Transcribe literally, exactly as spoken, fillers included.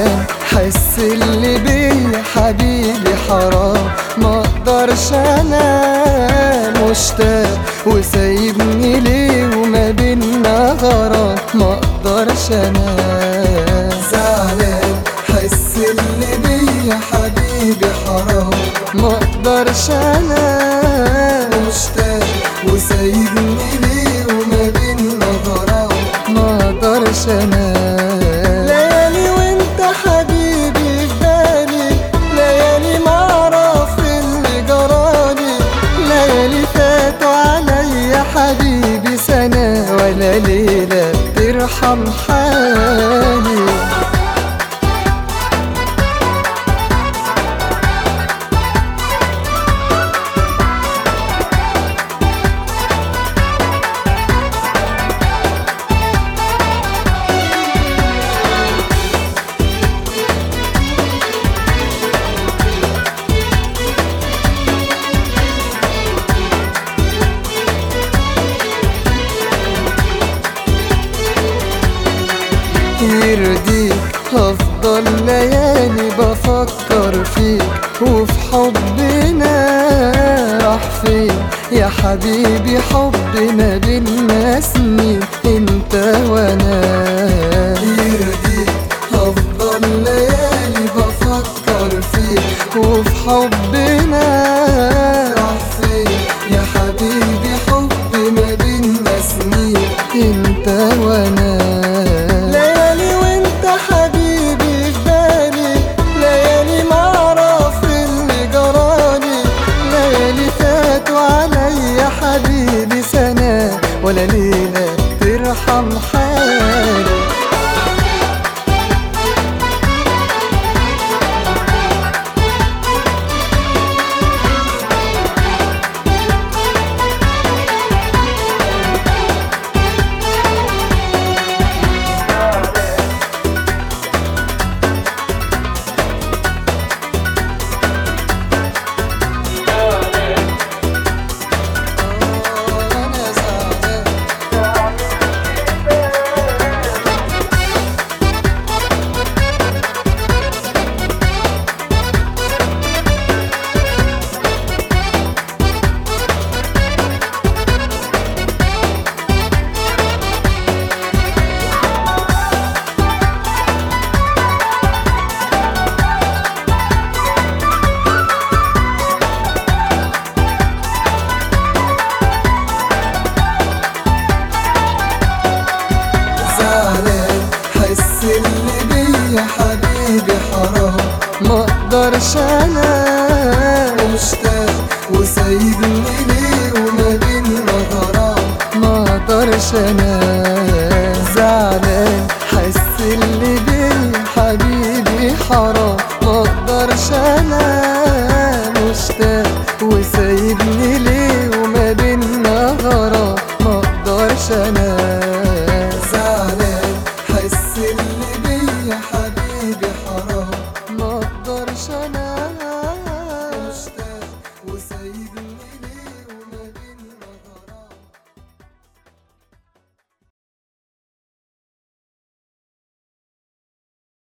زعلان حس اللي بيا حبيبي حرام، ما اقدرش انام مشتاق وسايبني ليه وما بينا غرام، ما اقدرش انام. زعلان حس اللي بيا حبيبي حرام، ما اقدرش انام مشتاق وسايبني ليه وما بينا غرام، ما اقدرش انام. ليالي وانت حبيبي في بالي، ليالي معرف اللي جرالي، ليالي فاتوا عليا حبيبي سنة ولا ليلة ترحم حالي. يرضيك هفضل ليالي بفكر فيك وفي حبنا راح فين يا حبيبي، حبنا بينا سنين انت وانا. يرضيك هفضل ليالي بفكر فيك وفي حبنا راح فين يا حبيبي، حبنا بينا سنين انت وانا. ليالي وانت حبيبي في بالي، ليالي معرف اللي جرالي، ليالي فاتوا عليا حبيبي سنة ولا ليلة ترحم حالي. اللي بيا حبيبي حرام، ما اقدرش انام مشتاق وسايبني ليه وما بينا غرام، ما اقدرش انام.